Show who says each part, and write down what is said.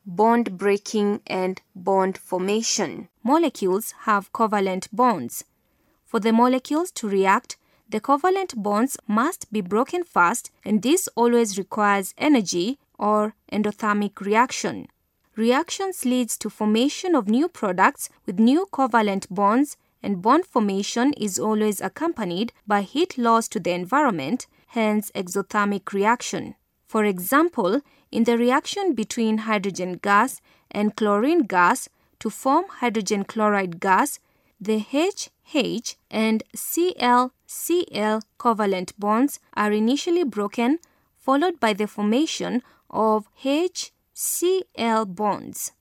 Speaker 1: bond breaking and bond formation.
Speaker 2: Molecules have covalent bonds. For the molecules to react, the covalent bonds must be broken fast, and this always requires energy or endothermic reaction. Reactions leads to formation of new products with new covalent bonds, and bond formation is always accompanied by heat loss to the environment, hence exothermic reaction. For example, in the reaction between hydrogen gas and chlorine gas to form hydrogen chloride gas, the HH and Cl-Cl covalent bonds are initially broken, followed by the formation of HCl bonds.